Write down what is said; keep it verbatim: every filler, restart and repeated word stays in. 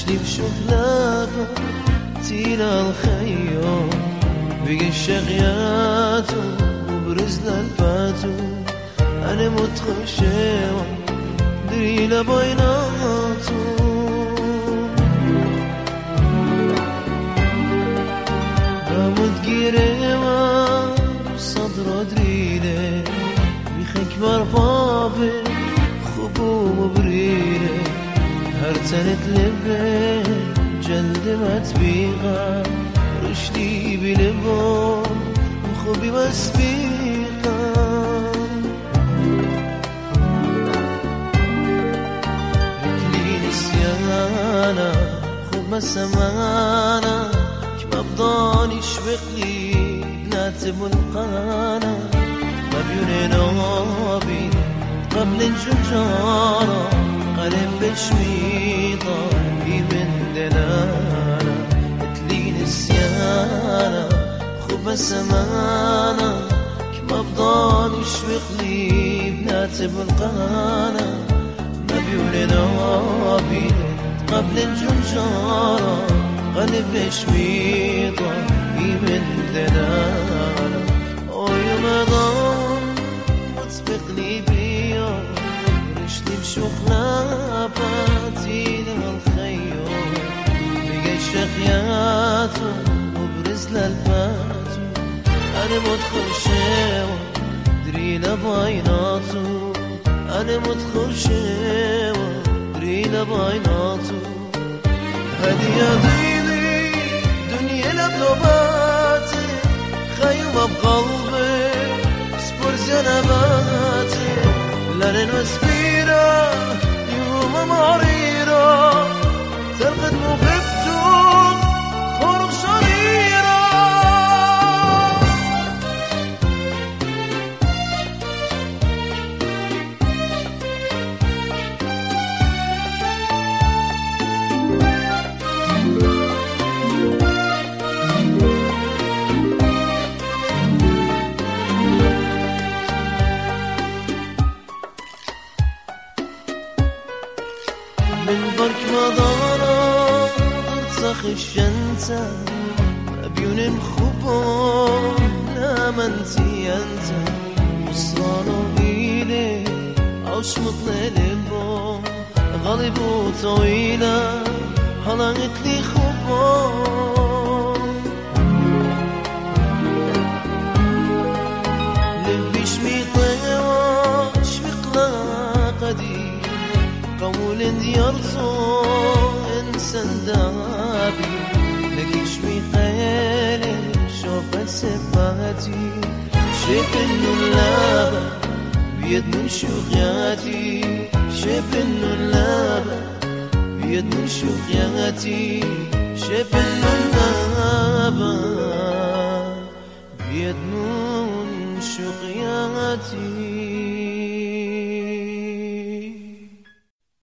رشدي بشغلافة تيلا الخيوم بقي الشغياتو وبرزنا الباتو أنا متخشيوة دريلا بيناتو دامت جيريوة صدر دريلة بيخك بربابي خبوب بريلة هرتنت لبي جلد متبيغة رشدي بلبون وخبي مسبيقة رجلي نسيانا خب مسمانا كما بضاني شبقلي بناتب القانا مبيوني نوابي قبل الجنجارة قلب بشميطة من دنانا اتلي نسيانا خب السمانا كما بضان يشبق لي بناتب القانا مبيول نوابي قبل الجنجارة قلب بشميطة من دنانا اوي مضان متسبق لي بيوم رشدي بشوخنا باتينا الخيوم بقى الشقياتو وبرزنا الباتو أنا مدخل شيوة درينا بايناتو أنا مدخل شيوة درينا بايناتو هدي يا ضيلي دنيا لبلوباتي خيومة بقلبي سبور زنباتي لنا المسفيرة يوم مريرة ترقد مغبتو خرق شريرة من برك مضارة ترسخ الشنطة أبيون مخبون لا منتي أنت وصلانو إلي عوش مطلع لبون غالب وطويلة هلقت لي خبون لبي شميطة وشمق لا قديم قول ديارتو انسان دابي لكن شمي قيلي شوفت سباتي شايف انه اللعبة بيد من شوقياتي شايف انه اللعبة بيد من شوقياتي شايف انه اللعبة بيد من شوقياتي